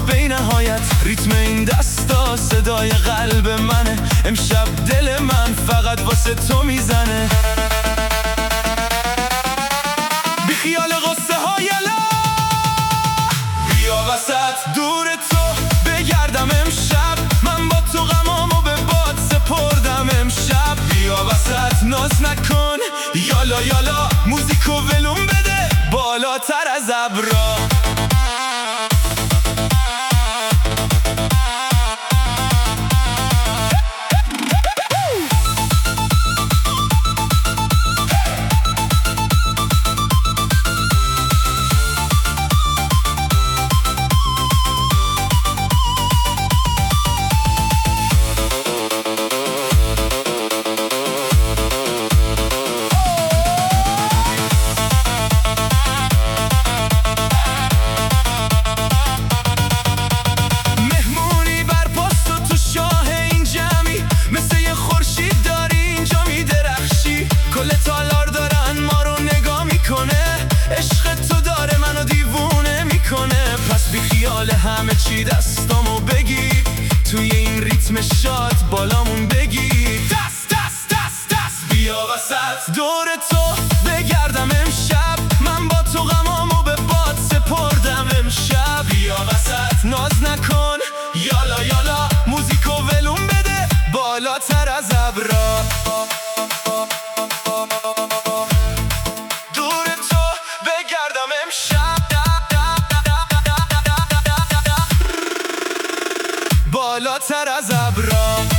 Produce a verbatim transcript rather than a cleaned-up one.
بی نهایت. ریتم این دستا صدای قلب منه، امشب دل من فقط واسه تو میزنه. بی خیال غصه های لا، بیا وسط دور تو بگردم امشب. من با تو غمامو به باد سپردم امشب. بیا وسط ناز نکن، یالا یالا موزیکو ولوم بده بالاتر از ابرا. همه چی دستامو بگیر، توی این ریتم شاد بالامون بگیر. دست دست دست دست بیا وسط دور تو بگردم امشب. من با تو غمامو به باد سپردم امشب. بیا وسط ناز نکن، یالا یالا موزیکو ولوم بده بالاتر از ابرا. دور تو بگردم امشب بالاتر از ابرا.